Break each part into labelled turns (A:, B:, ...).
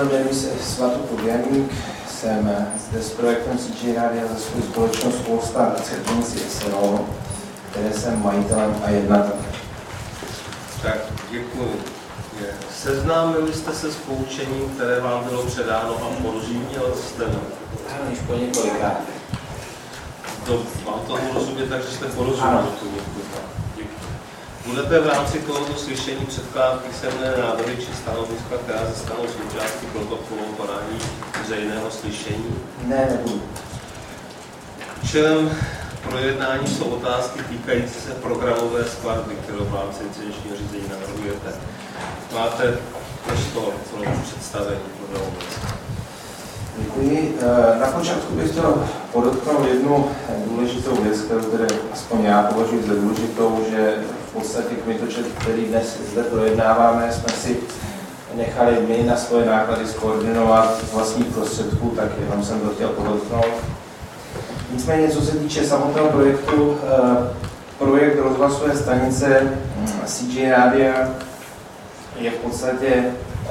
A: jmenuji se Svatopluk Janík, jsem zde s projektem CJ Rádia za svou společnost Polestar Cerkvenici SRO, které jsem majitelem a jednatelem.
B: Tak, děkuji. Seznámili jste se s poučením, které vám bylo předáno a porozuměl jste?
A: Ano, již po několika.
B: Mám tomu rozumět, takže jste porozuměli tomu. Budete v rámci tohoto slyšení předkládat písemné návrhy či stanoviska, která se stanou součástí protokolu konání veřejného slyšení?
A: Ne, nebudu.
B: Účelem projednání jsou otázky týkající se programové skladby, kterou v rámci incidenčního řízení navrhujete. Máte prostor pro představení programové.
A: Děkuji. Na počátku bych chtěl podotknout jednu důležitou věc, kterou tedy aspoň já považuji za důležitou, že v podstatě kmitočet, který dnes zde projednáváme, jsme si nechali my na svoje náklady skoordinovat z vlastních prostředků, tak jenom jsem to chtěl podotknout. Nicméně, co se týče samotného projektu, projekt rozhlasové stanice CJ Rádia je v podstatě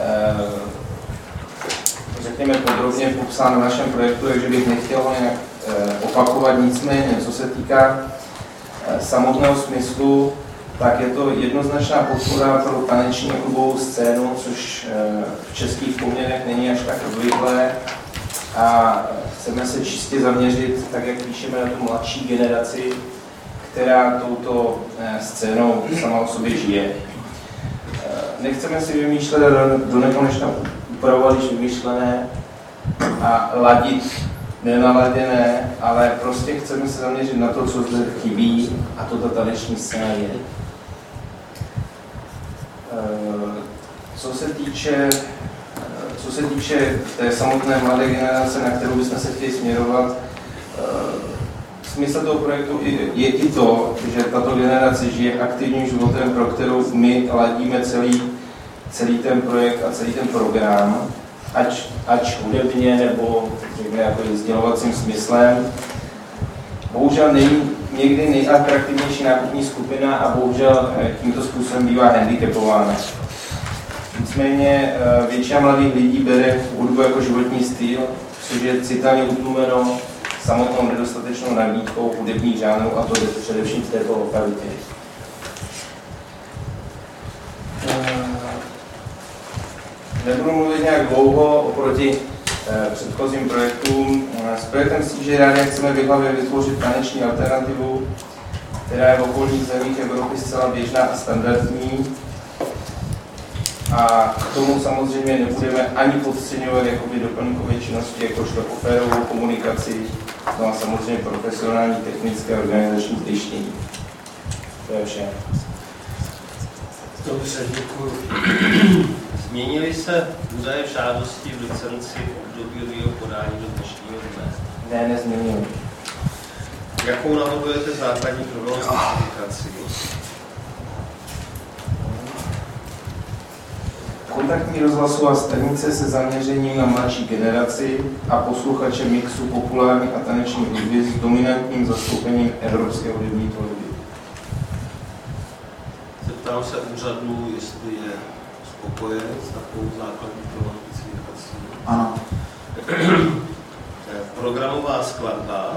A: řekněme podrobně popsán v našem projektu, takže bych nechtěl ho nějak opakovat, nicméně, co se týká samotného smyslu, tak je to jednoznačná podpora pro taneční klubovou scénu, což v českých poměrech není až tak obvyklé a chceme se čistě zaměřit, tak jak píšeme, na tu mladší generaci, která touto scénou sama o sobě žije. Nechceme si vymýšlet do nekonečna upravovat již vymyšlené a ladit nenaladěné, ale prostě chceme se zaměřit na to, co zde chybí, a to ta taneční scéna je. Co se týče té samotné mladé generace, na kterou bychom se chtěli směrovat, smysl toho projektu je i to, že tato generace žije aktivním životem, pro kterou my ladíme celý ten projekt a celý ten program, ať hudebně nebo řekněme jako sdělovacím smyslem. Bohužel není někdy nejatraktivnější nákupní skupina a bohužel tímto způsobem bývá handicapována. Nicméně většina mladých lidí bere hudbu jako životní styl, což je citelně utlumeno samotnou nedostatečnou nabídkou hudebních žánrů, a to především v této lokalitě. Nebudu mluvit nějak dlouho oproti předchozím projektům. S projektem CJ Rádia chceme v hlavě vytvořit taneční alternativu, která je v okolních zemích Evropy zcela běžná a standardní. A k tomu samozřejmě nebudeme ani podceňovat jakoby doplňkové činnosti, jakožto oférovou komunikaci, no a samozřejmě profesionální technické a organizační zajištění. To je vše.
B: Dobře, děkuji. Změnily se údaje v žádosti v licenci v období jeho podání do dnešního dne?
A: Ne, nezměnily.
B: Jakou navrhujete základní programovou specifikaci?
A: Kontaktní rozhlasová stanice se zaměřením na mladší generaci a posluchače mixu populární a taneční hudby s dominantním zastoupením evropské hudební tvorby.
B: Zeptám se úřadu, jestli je spokojen s takovou základní programovou specifikací.
A: Ano.
B: Programová skladba.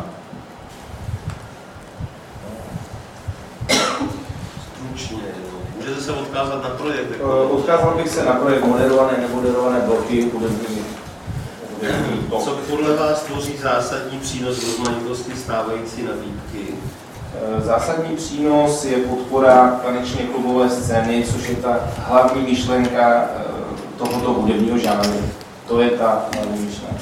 B: Stručně. Můžete se odkázat na projekt?
A: Odkázal bych se na projekt moderované, nemoderované bloky hudební.
B: Co podle vás tvoří zásadní přínos rozmanitosti stávající nabídky?
A: Zásadní přínos je podpora tanečně klubové scény, což je ta hlavní myšlenka tohoto hudebního žánru. To je ta hlavní myšlenka.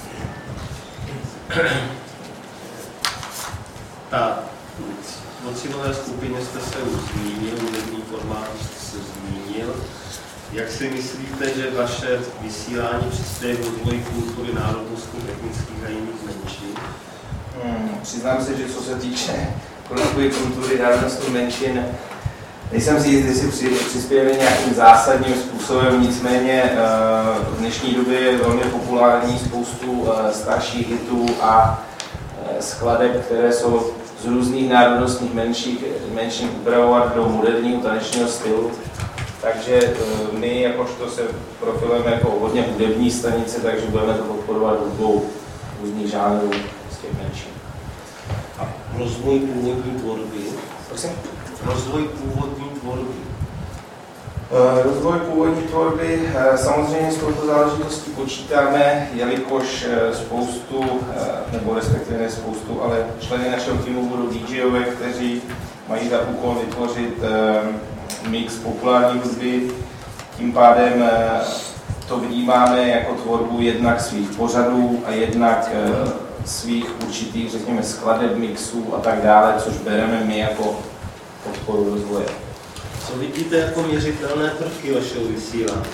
A: O cílové skupině jste se už zmínil, hudební formát jste se zmínil.
B: Jak si myslíte, že vaše vysílání přispěje k rozvoji kultury národnostních, etnických a jiných menšin?
A: Přiznám se, že co se týče rozvoje kultury národnostních menšin, nejsem si jistý, jestli přispějeme nějakým zásadním způsobem, nicméně v dnešní době je velmi populární spoustu starších hitů a skladeb, které jsou z různých národnostních menšin upravovat do moderního tanečního stylu. Takže my jakožto se profilujeme jako hodně hudební stanice, takže budeme to podporovat do dvou různých žánrů z těch menších.
B: A rozvoj původní tvorby?
A: Prosím?
B: Rozvoj původní tvorby.
A: Rozvoj původní tvorby, samozřejmě s touto záležitostí počítáme, jelikož spoustu, nebo respektive ne spoustu, ale členy našeho týmu budou DJové, kteří mají za úkol vytvořit mix populární hudby. Tím pádem to vnímáme jako tvorbu jednak svých pořadů a jednak svých určitých, řekněme, skladeb, mixů a tak dále, což bereme my jako podporu rozvoje.
B: Co vidíte jako měřitelné prvky vašeho vysílání?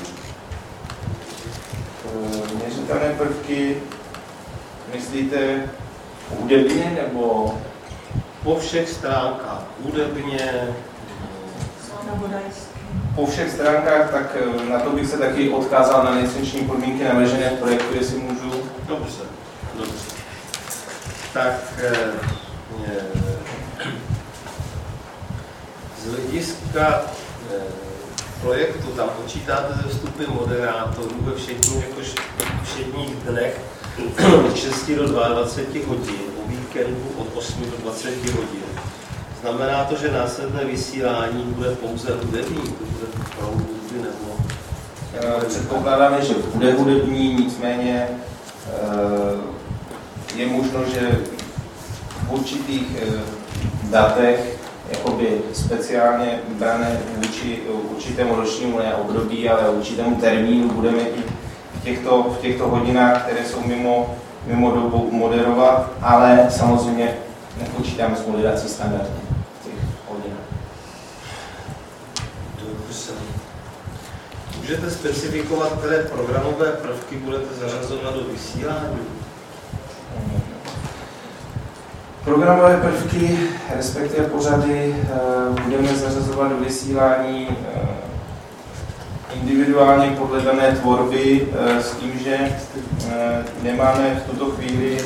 A: Měřitelné prvky, myslíte hudebně nebo?
B: Po všech stránkách, hudebně,
A: Po všech stránkách, tak na to bych se taky odkázal na licenční podmínky navržené v projektu, jestli můžu.
B: Dobře. Tak z hlediska projektu tam počítáte ze vstupy moderátorů ve všedních dnech od 6 do 22 hodin, o víkendu od 8 do 20 hodin. Znamená to, že následné vysílání bude pouze hudební, to bude opravdu hudby nebo...
A: Předpokládáme, že bude hudební, nicméně je možno, že v určitých datech jakoby speciálně brané vůči určitému ročnímu ne období, ale určitému termínu budeme i v těchto hodinách, které jsou mimo dobu moderovat, ale samozřejmě nepočítáme s moderací standardně v těch hodinách.
B: Dobře. Můžete specifikovat, které programové prvky budete zařazovat do vysílání?
A: Programové prvky, respektive pořady, budeme zařazovat do vysílání individuálně podle dané tvorby, s tím, že nemáme v tuto chvíli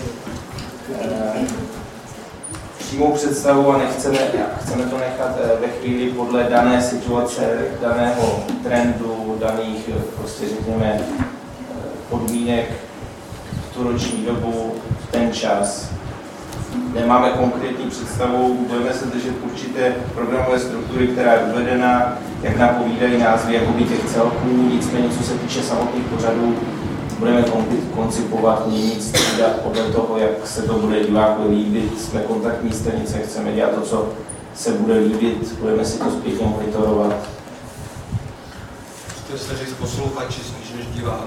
A: přímou představu a chceme to nechat ve chvíli podle dané situace, daného trendu, daných, prostě řekněme, podmínek v tu roční dobu, v ten čas. Nemáme konkrétní představu, budeme se držet určité programové struktury, která je uvedena, jak napovídají názvy jakoby těch celků, nicméně co se týče samotných pořadů, budeme koncipovat, měnit, střídat podle toho, jak se to bude divákovi líbit. Jsme kontaktní stanice, chceme dělat to, co se bude líbit, budeme si to zpětně monitorovat.
C: Chcete se říct posluchači spíš než divák?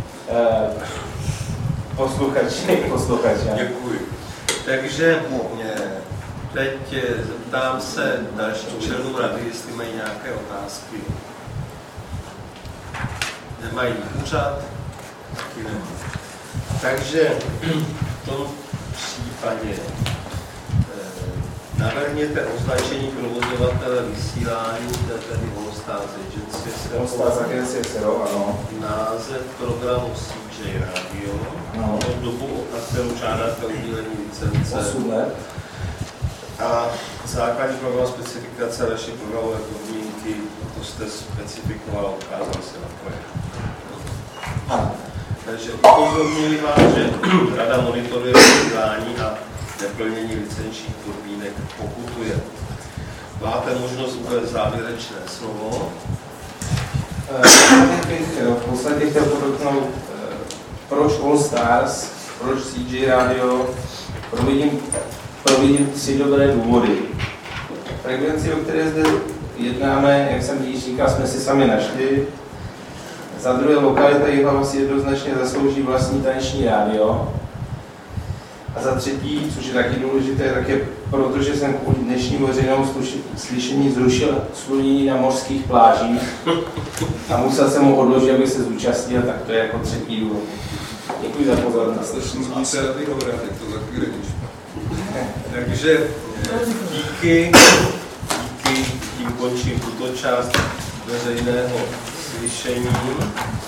A: Posluchači.
C: Děkuji.
B: Takže teď zeptám se dalších členů rady, jestli mají nějaké otázky. Nemají úřad? Taky nemají. Takže v tom případě navrhněte označení provozovatele vysílání, to je tedy All Stars Agency SRO,
A: ano.
B: název programu CJ Radio, dobu, na kterou žádáte udělení licence.
A: 8 let.
B: A základní program specifikace vaší programové podmínky, to jste specifikoval, odkázal se na projekt. Takže upozorňuji vás, že rada monitoruje vysílání a neplnění licenčních podmínek pokutuje. Máte možnost uvést závěrečné slovo.
A: V podstatě chtěl podotknout, proč All Stars, proč CJ Radio, providím 3 dobré důvody. Frekvenci, o které zde jednáme, jak jsem již říkal, jsme si sami našli. Za druhé, lokalita Jihlava si jednoznačně zaslouží vlastní taneční rádio. A za třetí, což je taky důležité, tak je proto, že jsem kvůli dnešnímu veřejnému slyšení zrušil slunění na mořských plážích a musel jsem mu odložit, aby se zúčastnil, tak to je jako třetí důvod. Děkuji za pozornost.
C: Slyšení se rady dobré, tak to za chvíli když.
B: Takže díky, tím končím tuto část veřejného slyšení.